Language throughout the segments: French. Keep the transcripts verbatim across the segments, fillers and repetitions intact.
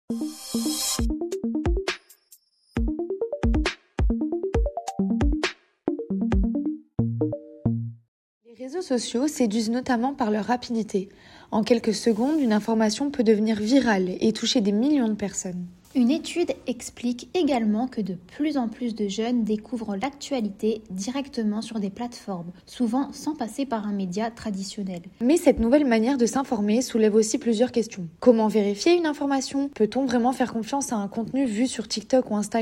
Les réseaux sociaux séduisent notamment par leur rapidité. En quelques secondes, une information peut devenir virale et toucher des millions de personnes. Une étude explique également que de plus en plus de jeunes découvrent l'actualité directement sur des plateformes, souvent sans passer par un média traditionnel. Mais cette nouvelle manière de s'informer soulève aussi plusieurs questions. Comment vérifier une information ? Peut-on vraiment faire confiance à un contenu vu sur TikTok ou Instagram ?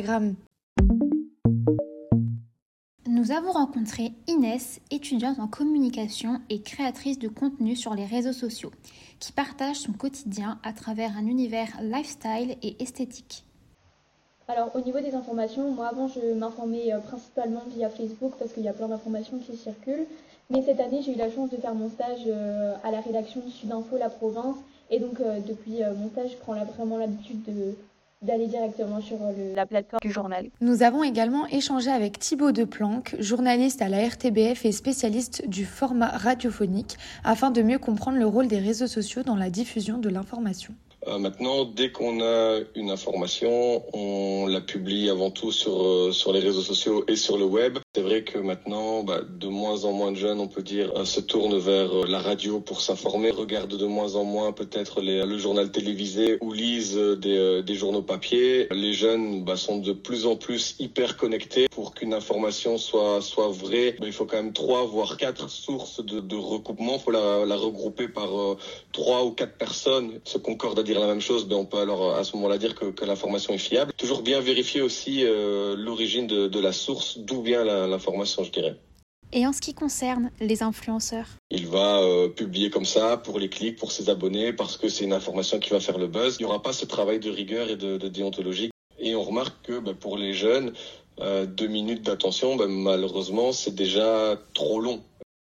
Nous avons rencontré Inès, étudiante en communication et créatrice de contenu sur les réseaux sociaux, qui partage son quotidien à travers un univers lifestyle et esthétique. Alors au niveau des informations, moi avant je m'informais principalement via Facebook parce qu'il y a plein d'informations qui circulent. Mais cette année j'ai eu la chance de faire mon stage à la rédaction Sudinfo La Province. Et donc depuis mon stage je prends là, vraiment l'habitude de... d'aller directement sur le, la plateforme du journal. Nous avons également échangé avec Thibaut Deplanque, journaliste à la R T B F et spécialiste du format radiophonique, afin de mieux comprendre le rôle des réseaux sociaux dans la diffusion de l'information. Euh, maintenant, dès qu'on a une information, on la publie avant tout sur euh, sur les réseaux sociaux et sur le web. C'est vrai que maintenant, bah, de moins en moins de jeunes, on peut dire, euh, se tournent vers euh, la radio pour s'informer, regardent de moins en moins peut-être les, le journal télévisé ou lisent euh, des, euh, des journaux papier. Les jeunes bah, sont de plus en plus hyper connectés. Pour qu'une information soit soit vraie, bah, il faut quand même trois voire quatre sources de, de recoupement. Il faut la, la regrouper par euh, trois ou quatre personnes se concordent à dire la même chose, ben on peut alors à ce moment-là dire que, que l'information est fiable. Toujours bien vérifier aussi euh, l'origine de, de la source, d'où vient la, l'information, je dirais. Et en ce qui concerne les influenceurs ? Il va euh, publier comme ça pour les clics, pour ses abonnés, parce que c'est une information qui va faire le buzz. Il n'y aura pas ce travail de rigueur et de, de déontologie. Et on remarque que ben, pour les jeunes, euh, deux minutes d'attention, ben, malheureusement, c'est déjà trop long.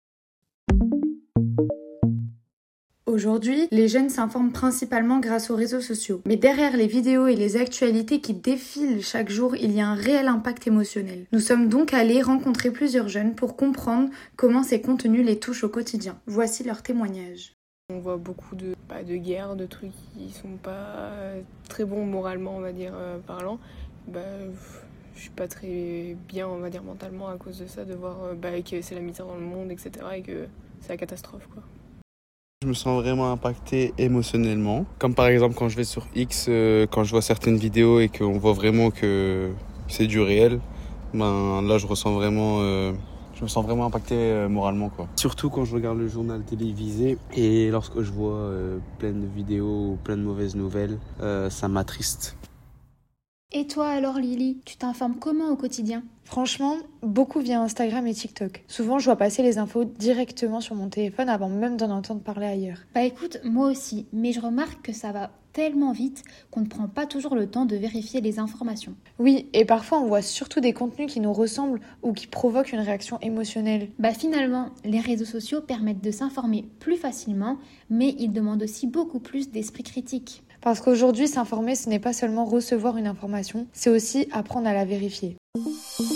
Aujourd'hui, les jeunes s'informent principalement grâce aux réseaux sociaux. Mais derrière les vidéos et les actualités qui défilent chaque jour, il y a un réel impact émotionnel. Nous sommes donc allés rencontrer plusieurs jeunes pour comprendre comment ces contenus les touchent au quotidien. Voici leurs témoignages. On voit beaucoup de, bah, de guerres, de trucs qui sont pas très bons moralement, on va dire, euh, parlant. Bah, je suis pas très bien, on va dire, mentalement à cause de ça, de voir euh, bah, que c'est la misère dans le monde, et cetera et que c'est la catastrophe, quoi. Je me sens vraiment impacté émotionnellement. Comme par exemple quand je vais sur X, euh, quand je vois certaines vidéos et qu'on voit vraiment que c'est du réel, ben là je ressens vraiment, euh, je me sens vraiment impacté euh, moralement, quoi. Surtout quand je regarde le journal télévisé et lorsque je vois euh, plein de vidéos ou plein de mauvaises nouvelles, euh, ça m'attriste. Et toi alors Lily, tu t'informes comment au quotidien ? Franchement, beaucoup via Instagram et TikTok. Souvent, je vois passer les infos directement sur mon téléphone avant même d'en entendre parler ailleurs. Bah écoute, moi aussi, mais je remarque que ça va tellement vite qu'on ne prend pas toujours le temps de vérifier les informations. Oui, et parfois on voit surtout des contenus qui nous ressemblent ou qui provoquent une réaction émotionnelle. Bah finalement, les réseaux sociaux permettent de s'informer plus facilement, mais ils demandent aussi beaucoup plus d'esprit critique. Parce qu'aujourd'hui, s'informer, ce n'est pas seulement recevoir une information, c'est aussi apprendre à la vérifier.